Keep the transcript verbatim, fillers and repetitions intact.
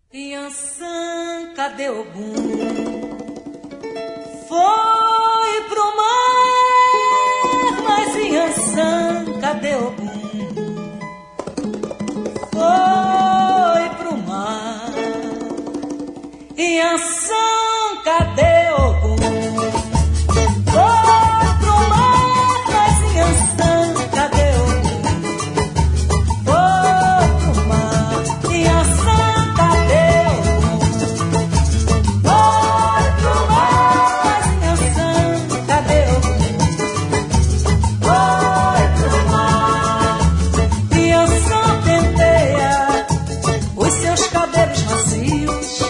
Iansã, cadê Ogum? Foi pro mar, mas Iansã, cadê Ogum? Foi pro mar. Iansã, cadê Ogum? Foi pro mar, mas Iansã, cadê Ogum? Foi pro mar. Iansã, cadê Ogum? Foi pro mar, mas Iansã, cadê Ogum? Foi pro mar. Iansã penteia os seus cabelos macios